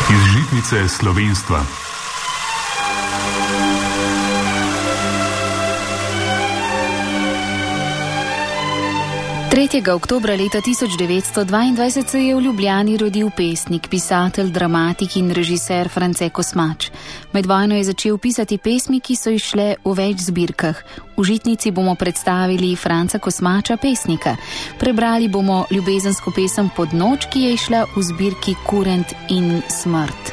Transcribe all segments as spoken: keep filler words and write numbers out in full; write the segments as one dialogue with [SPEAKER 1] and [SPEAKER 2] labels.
[SPEAKER 1] Iz žitnice slovenstva.
[SPEAKER 2] tretjega oktobra leta tisoč devetsto dvaindvajset se je v Ljubljani rodil pesnik, pisatelj, dramatik in režiser France Kosmač. Med vojno je začel pisati pesmi, ki so izšle v več zbirkah. V žitnici bomo predstavili Franca Kosmača, pesnika. Prebrali bomo ljubezensko pesem Pod noč, ki je išla v zbirki Kurent in smrt.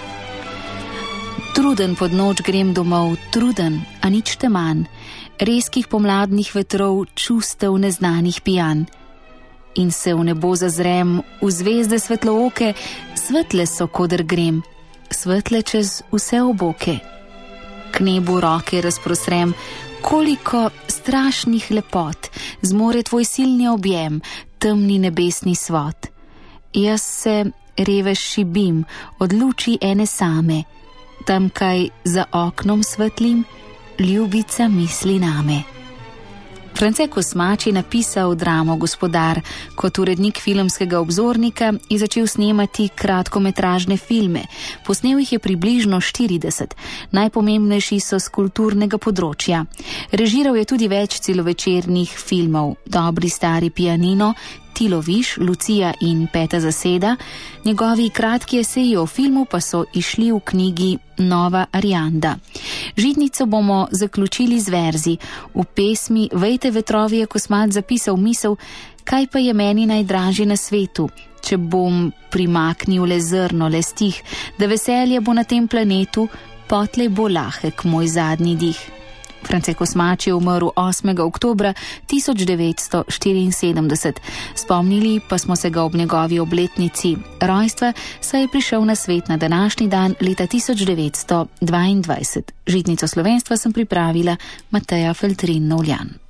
[SPEAKER 2] Truden pod noč grem domov, truden, a nič te manj, rezkih pomladnih vetrov, čustev neznanih pijan. In se v nebo zazrem, v zvezde svetlooke, svetle so, koder grem, svetle čez vse oboke. K nebu roke razprosrem, koliko strašnih lepot zmore tvoj silni objem, temni nebesni svod. Jaz se revež šibim od luči ene same, tamkaj za oknom svetlim, ljubica misli name. France Kosmač je napisal dramo Gospodar. Kot urednik filmskega obzornika je začel snemati kratkometražne filme. Posnel jih je približno štirideset. Najpomembnejši so s kulturnega področja. Režiral je tudi več celovečernih filmov: Dobri stari pianino, Ti loviš, Lucija in Peta zaseda. Njegovi kratki eseji o filmu pa so išli v knjigi Nova Arianda. Žitnico bomo zaključili z verzi. V pesmi Vejte vetrovi je Kosmač zapisal misel: kaj pa je meni najdražje na svetu, če bom primaknil le zrno, le stih, da veselje bo na tem planetu, potlej bo lahek moj zadnji dih. France Kosmač je umrl osmega oktobra tisoč devetsto štiriinsedemdeset. Spomnili pa smo se ga ob njegovi obletnici rojstva, saj je prišel na svet na današnji dan leta tisoč devetsto dvaindvajset. Žitnico slovenstva sem pripravila Mateja Feltrin Novljan.